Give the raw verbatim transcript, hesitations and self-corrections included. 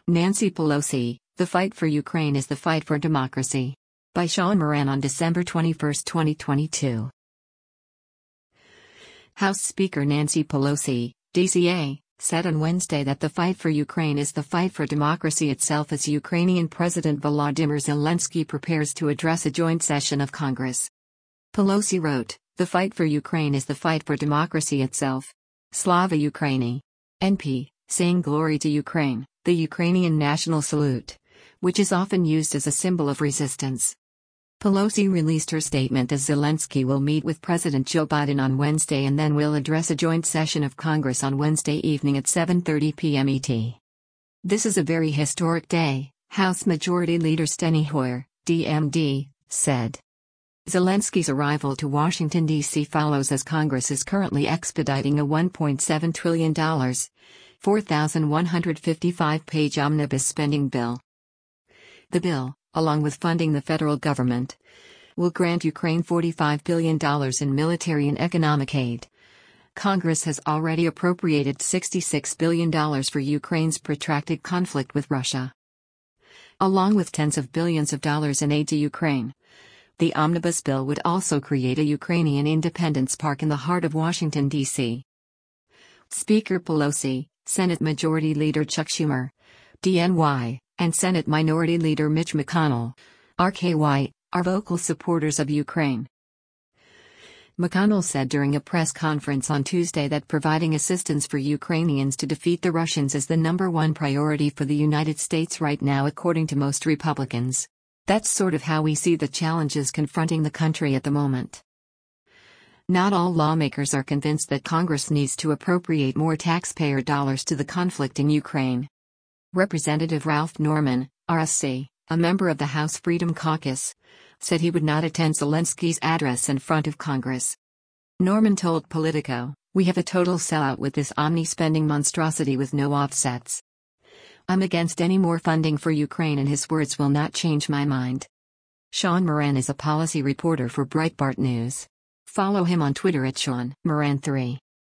Nancy Pelosi, the fight for Ukraine is the fight for democracy. By Sean Moran on December twenty-first, twenty twenty-two. House Speaker Nancy Pelosi, D C A, said on Wednesday that the fight for Ukraine is the fight for democracy itself as Ukrainian President Volodymyr Zelensky prepares to address a joint session of Congress. Pelosi wrote, "The fight for Ukraine is the fight for democracy itself. Slava Ukraini. N P, saying glory to Ukraine, the Ukrainian national salute, which is often used as a symbol of resistance." Pelosi released her statement as Zelensky will meet with President Joe Biden on Wednesday and then will address a joint session of Congress on Wednesday evening at seven thirty p m E T. "This is a very historic day," House Majority Leader Steny Hoyer, D M D, said. Zelensky's arrival to Washington, D C follows as Congress is currently expediting a one point seven trillion dollars, four thousand one hundred fifty-five page omnibus spending bill. The bill, along with funding the federal government, will grant Ukraine forty-five billion dollars in military and economic aid. Congress has already appropriated sixty-six billion dollars for Ukraine's protracted conflict with Russia. Along with tens of billions of dollars in aid to Ukraine, the omnibus bill would also create a Ukrainian Independence Park in the heart of Washington, D C Speaker Pelosi, Senate Majority Leader Chuck Schumer, D N Y, and Senate Minority Leader Mitch McConnell, R K Y, are vocal supporters of Ukraine. McConnell said during a press conference on Tuesday that providing assistance for Ukrainians to defeat the Russians is the number one priority for the United States right now, according to most Republicans. "That's sort of how we see the challenges confronting the country at the moment. Not all lawmakers are convinced that Congress needs to appropriate more taxpayer dollars to the conflict in Ukraine." Representative Ralph Norman, R S C, a member of the House Freedom Caucus, said he would not attend Zelensky's address in front of Congress. Norman told Politico, "We have a total sellout with this omni-spending monstrosity with no offsets. I'm against any more funding for Ukraine and his words will not change my mind." Sean Moran is a policy reporter for Breitbart News. Follow him on Twitter at Sean Moran three.